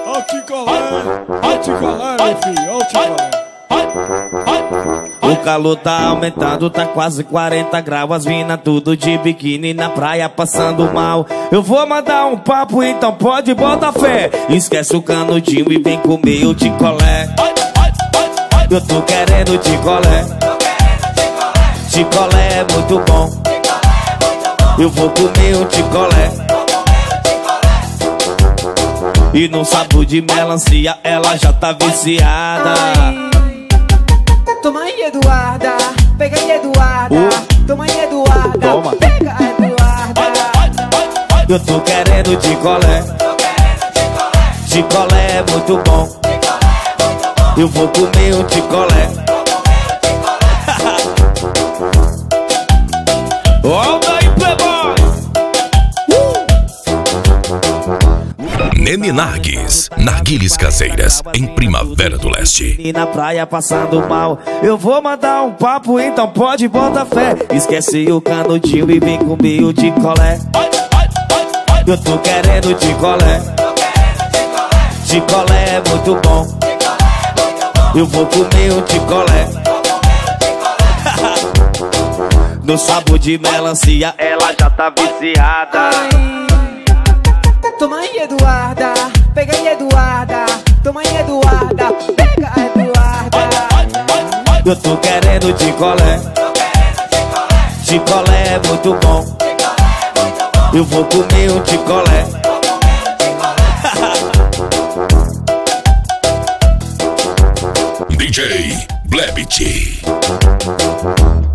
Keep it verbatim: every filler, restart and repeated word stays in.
Ó o Ticolé, ó o Ticolé, meu filho, ó o Ticolé. O calor tá aumentando, tá quase quarenta graus. As mina tudo de biquíni na praia passando mal. Eu vou mandar um papo, então pode botar fé. Esquece o canudinho e vem comer o Ticolé. Eu tô querendo Ticolé. Ticolé é muito bom. Eu vou comer um Ticolé. E no sabor de melancia ela já tá viciada. Toma aí, Eduarda, pega aí, Eduarda. uh. Toma aí, Eduarda, Toma. pega a Eduarda. Eu tô querendo Ticolé. Ticolé é muito bom. Eu vou comer um Ticolé. Olha aí, playboy. Nene Narguis, narguilhas caseiras em Primavera do Leste. E na praia passando mal. Eu vou mandar um papo, então pode botar fé. Esquece o canudinho e vem comer o Ticolé. Eu tô querendo Ticolé. Ticolé é muito bom. Eu vou comer um Ticolé. No sabor de melancia ela já tá viciada. Toma aí, Eduarda, pega aí, Eduarda. Toma aí, Eduarda, pega a Eduarda. Eu tô querendo Ticolé. Ticolé é muito bom. Eu vou comer um Ticolé. D J Blebit.